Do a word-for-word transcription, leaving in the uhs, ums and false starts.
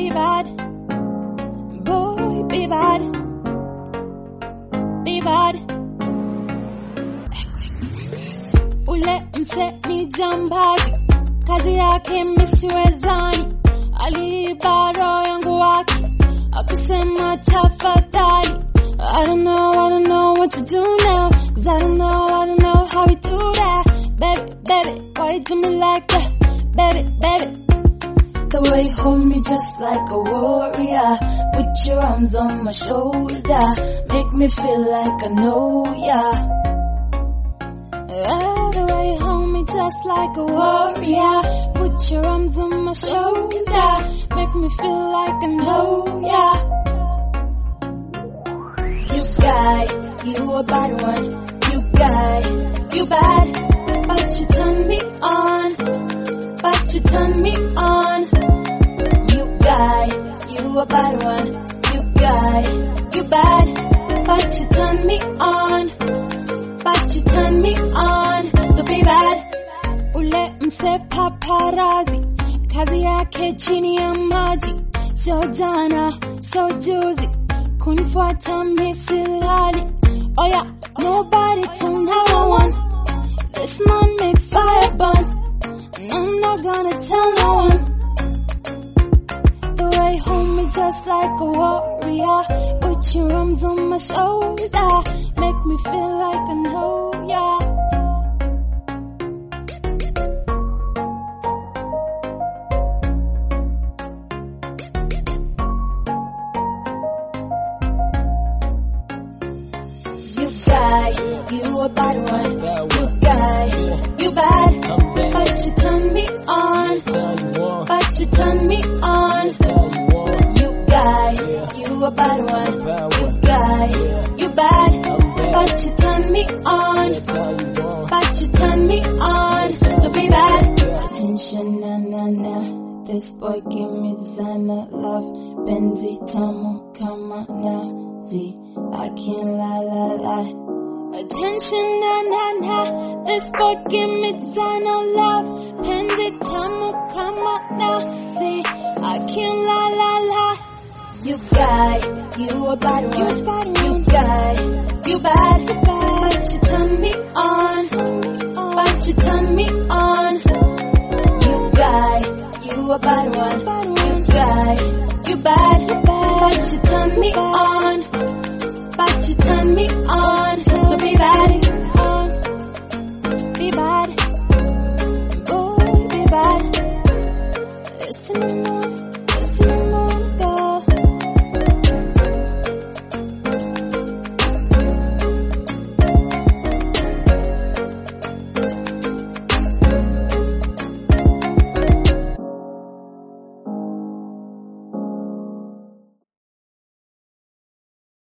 be bad. Boy, be bad. Be bad. Ule mse ni jambazi, kazi yake misiwezani. Aliiba roho yangu wake, akusema tafadhali. I don't know, I don't know what to do now, cause I don't know, I don't know how we do that. Baby, baby, why you do me like that? Baby, baby. The way you hold me just like a warrior, with your arms on my shoulder, make me feel like I know ya. Yeah, the way you hold me just like a warrior, put your arms on my shoulder, make me feel like I know ya. You guy, you a bad one. You guy, you bad, but you turn me on, but you turn me on. You guy, you a bad one. You guy, you bad, but you turn me on, but you turn me on. So be bad. Ule mse paparazzi, kazi yake chini ya maji, sio jana, sio juzi, kunifuata misilali. Oh yeah, nobody turn how I want. This man make fire burn, and I'm not gonna tell no one. The way you hold me just like a warrior, with your arms on my shoulder, make me feel like I know ya. You a bad one. You guy, you bad, but you turn me on, but you turn me on. You guy, you a bad one. You guy, you bad, but you turn me on, but you turn me on. So be bad. Attention, na na na. This boy give me designer love. Benzi tamu kama nazi. I can't lie, lie, lie. Attention, na na na. This boy give me designer love. Pendi tamu kama nazi. I can't lie, lie, lie. You guy, you a bad one. You, bad one. You guy, you bad, you bad, but you turn me on, but you turn me on. You guy, you a bad one. You guy, you bad, you bad, but you turn me on, but you turn me on. So be bad, um, be bad, boy, be bad. Listen.